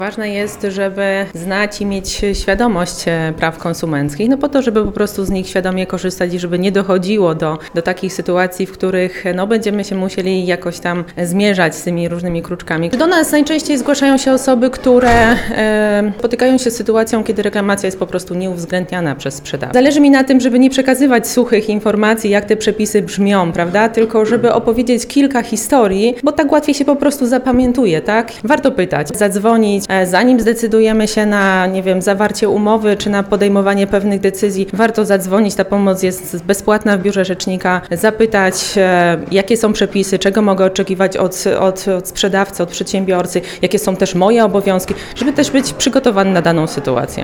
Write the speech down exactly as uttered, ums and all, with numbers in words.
Ważne jest, żeby znać i mieć świadomość praw konsumenckich, no po to, żeby po prostu z nich świadomie korzystać i żeby nie dochodziło do, do takich sytuacji, w których no, będziemy się musieli jakoś tam zmierzać z tymi różnymi kruczkami. Do nas najczęściej zgłaszają się osoby, które e, spotykają się z sytuacją, kiedy reklamacja jest po prostu nieuwzględniana przez sprzedawcę. Zależy mi na tym, żeby nie przekazywać suchych informacji, jak te przepisy brzmią, prawda? Tylko żeby opowiedzieć kilka historii, bo tak łatwiej się po prostu zapamiętuje, tak? Warto pytać, zadzwonić, zanim zdecydujemy się na, nie wiem, zawarcie umowy czy na podejmowanie pewnych decyzji, warto zadzwonić, ta pomoc jest bezpłatna w biurze rzecznika, zapytać, jakie są przepisy, czego mogę oczekiwać od, od, od sprzedawcy, od przedsiębiorcy, jakie są też moje obowiązki, żeby też być przygotowany na daną sytuację.